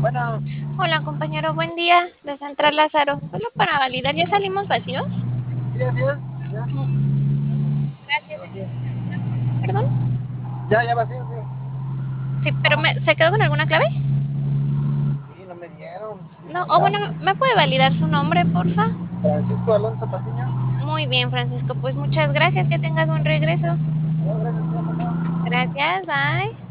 Bueno, Hola compañero, buen día de Central Lázaro. Solo para validar, ¿ya salimos vacíos? sí, así es. Ya, Gracias. vacío. ¿Perdón? Ya vacío, sí. Sí, pero ¿se quedó con alguna clave? Sí, no me dieron. No, o bueno, ¿me puede validar su nombre, porfa? Francisco Alonso Patiño. Muy bien, Francisco, pues muchas gracias, que tengas buen regreso. No, gracias, Gracias, bye.